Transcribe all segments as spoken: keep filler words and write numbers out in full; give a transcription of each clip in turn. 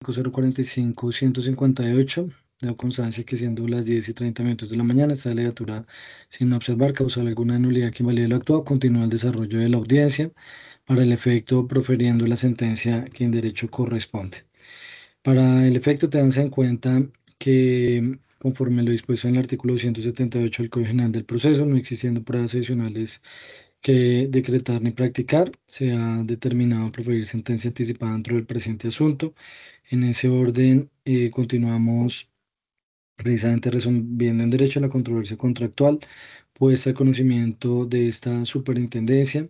cero cuarenta y cinco ciento cincuenta y ocho, debo constancia que siendo las diez y treinta minutos de la mañana, esta legislatura, sin observar causal alguna nulidad que invalide lo actuado, continúa el desarrollo de la audiencia para el efecto proferiendo la sentencia que en derecho corresponde. Para el efecto, tenganse en cuenta que, conforme lo dispuesto en el artículo doscientos setenta y ocho del Código General del Proceso, no existiendo pruebas adicionales que decretar ni practicar, se ha determinado proferir sentencia anticipada dentro del presente asunto. En ese orden, eh, continuamos precisamente resolviendo en derecho a la controversia contractual puesta al conocimiento de esta superintendencia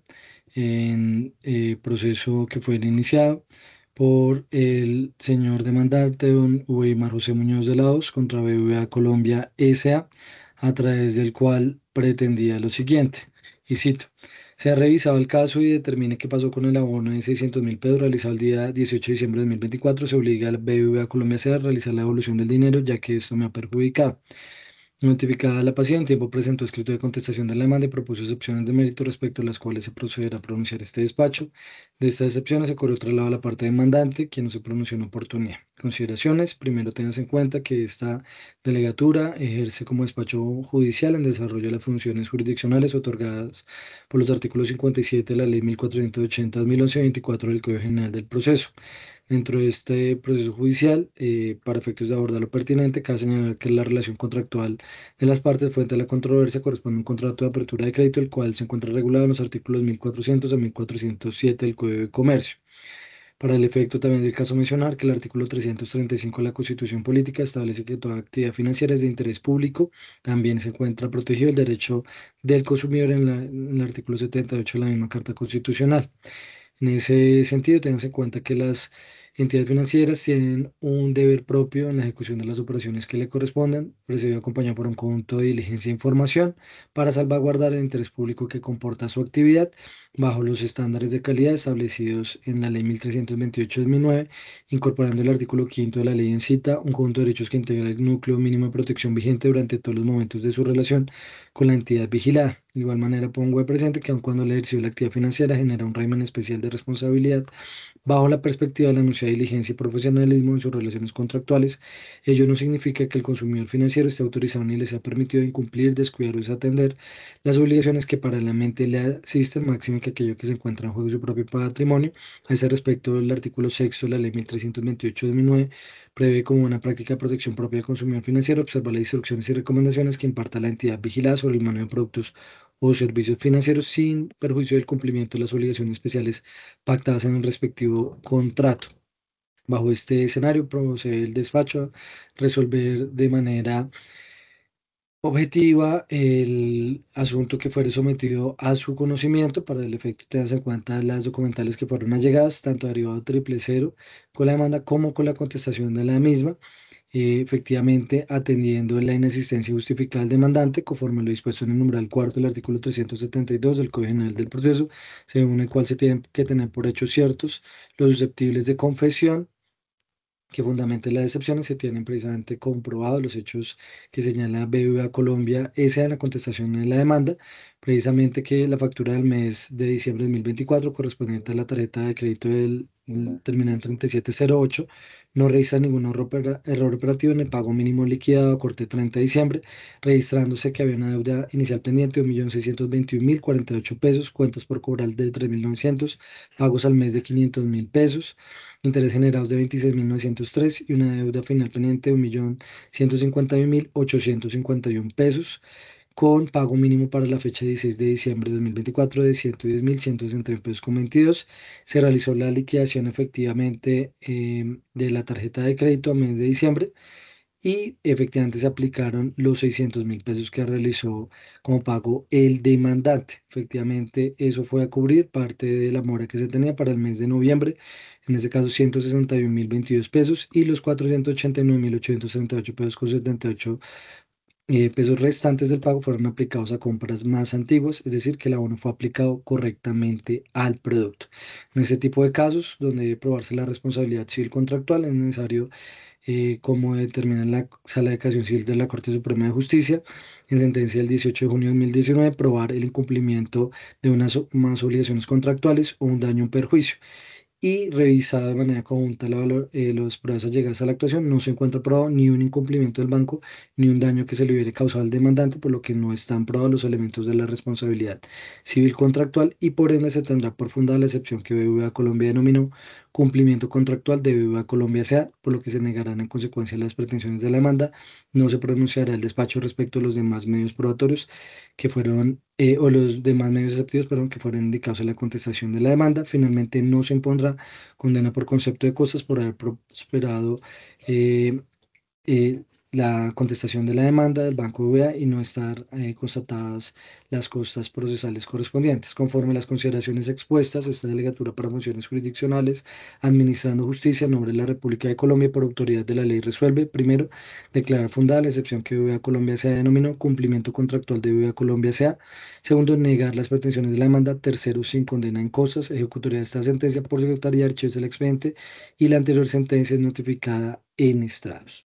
en eh, proceso que fue iniciado por el señor demandante, don Weimar José Muñoz de la Hoz, contra B B V A Colombia S A, a través del cual pretendía lo siguiente, y cito: se ha revisado el caso y determine qué pasó con el abono de seiscientos mil pesos realizado el día dieciocho de diciembre de dos mil veinticuatro. Se obliga al B B V A Colombia S A a realizar la devolución del dinero, ya que esto me ha perjudicado. Notificada la paciente, tiempo presentó escrito de contestación de la demanda y propuso excepciones de mérito respecto a las cuales se procederá a pronunciar este despacho. De estas excepciones se corrió traslado a la parte demandante, quien no se pronunció en oportunidad. Consideraciones: primero, tengas en cuenta que esta delegatura ejerce como despacho judicial en desarrollo de las funciones jurisdiccionales otorgadas por los artículos cincuenta y siete de la Ley mil cuatrocientos ochenta de dos mil once y veinticuatro del Código General del Proceso. Dentro de este proceso judicial, eh, para efectos de abordar lo pertinente, cabe señalar que la relación contractual de las partes frente a la controversia corresponde a un contrato de apertura de crédito, el cual se encuentra regulado en los artículos mil cuatrocientos a mil cuatrocientos siete del Código de Comercio. Para el efecto también del caso mencionar que el artículo trescientos treinta y cinco de la Constitución Política establece que toda actividad financiera es de interés público. También se encuentra protegido el derecho del consumidor en, la- en el artículo setenta y ocho de la misma Carta Constitucional. En ese sentido, tengan en cuenta que las entidades financieras tienen un deber propio en la ejecución de las operaciones que le correspondan, presidido acompañado por un conjunto de diligencia e información para salvaguardar el interés público que comporta su actividad bajo los estándares de calidad establecidos en la Ley mil trescientos veintiocho de dos mil nueve, incorporando el artículo quinto de la ley en cita, un conjunto de derechos que integra el núcleo mínimo de protección vigente durante todos los momentos de su relación con la entidad vigilada. De igual manera, pongo de presente que aun cuando el ejercicio de la actividad financiera genera un régimen especial de responsabilidad, bajo la perspectiva de la anunciada diligencia y profesionalismo en sus relaciones contractuales, ello no significa que el consumidor financiero esté autorizado ni le sea permitido incumplir, descuidar o desatender las obligaciones que paralelamente le asisten, máxime que aquello que se encuentra en juego de su propio patrimonio. A ese respecto, el artículo sexto de la Ley mil trescientos veintiocho de dos mil nueve prevé como una práctica de protección propia del consumidor financiero observar las instrucciones y recomendaciones que imparta la entidad vigilada sobre el manejo de productos o servicios financieros sin perjuicio del cumplimiento de las obligaciones especiales pactadas en el respectivo contrato. Bajo este escenario, procede el despacho a resolver de manera objetiva el asunto que fuere sometido a su conocimiento. Para el efecto, tengas en cuenta las documentales que fueron allegadas, tanto derivado triple cero con la demanda como con la contestación de la misma, eh, efectivamente atendiendo la inexistencia justificada del demandante, conforme lo dispuesto en el numeral cuarto del artículo trescientos setenta y dos del Código General del Proceso, según el cual se tienen que tener por hechos ciertos los susceptibles de confesión que fundamenten las excepciones. Se tienen precisamente comprobados los hechos que señala B B V A Colombia S A en la contestación de la demanda, precisamente que la factura del mes de diciembre de dos mil veinticuatro correspondiente a la tarjeta de crédito del del terminal treinta y siete cero ocho no registra ningún error, opera- error operativo en el pago mínimo liquidado a corte treinta de diciembre, registrándose que había una deuda inicial pendiente de un millón seiscientos veintiún mil cuarenta y ocho pesos, cuentas por cobrar de tres mil novecientos, pagos al mes de quinientos mil pesos, intereses generados de veintiséis mil novecientos tres y una deuda final pendiente de un millón ciento cincuenta y un mil ochocientos cincuenta y un pesos, con pago mínimo para la fecha dieciséis de diciembre de dos mil veinticuatro de ciento diez mil ciento sesenta y un pesos con veintidós. Se realizó la liquidación efectivamente eh, de la tarjeta de crédito a mes de diciembre y efectivamente se aplicaron los seiscientos mil pesos que realizó como pago el demandante. Efectivamente, eso fue a cubrir parte de la mora que se tenía para el mes de noviembre, en ese caso ciento sesenta y un mil veintidós pesos, y los cuatrocientos ochenta y nueve mil ochocientos treinta y ocho pesos con setenta y ocho eh, pesos restantes del pago fueron aplicados a compras más antiguas, es decir, que el abono fue aplicado correctamente al producto. En ese tipo de casos, donde debe probarse la responsabilidad civil contractual, es necesario, eh, como determina la Sala de Casación Civil de la Corte Suprema de Justicia, en sentencia del dieciocho de junio de dos mil diecinueve, probar el incumplimiento de unas o más obligaciones contractuales o un daño o perjuicio. y revisado de manera conjunta la valor- eh, las pruebas allegadas a la actuación, no se encuentra probado ni un incumplimiento del banco ni un daño que se le hubiera causado al demandante, por lo que no están probados los elementos de la responsabilidad civil contractual y por ende se tendrá por fundada la excepción que B B V A Colombia denominó cumplimiento contractual de B B V A Colombia S A, por lo que se negarán en consecuencia las pretensiones de la demanda. No se pronunciará el despacho respecto a los demás medios probatorios que fueron, eh, o los demás medios exceptivos, perdón, que fueron indicados en la contestación de la demanda. Finalmente, no se impondrá condena por concepto de cosas por haber prosperado eh, eh, la contestación de la demanda del Banco B B V A y no estar eh, constatadas las costas procesales correspondientes. Conforme a las consideraciones expuestas, esta delegatura para funciones jurisdiccionales, administrando justicia en nombre de la República de Colombia por autoridad de la ley resuelve, primero, declarar fundada la excepción que B B V A Colombia S A denominó cumplimiento contractual de B B V A Colombia S A. Segundo, negar las pretensiones de la demanda. Tercero, sin condena en cosas, ejecutoría de esta sentencia por secretaría de archivos del expediente y la anterior sentencia es notificada en estrados.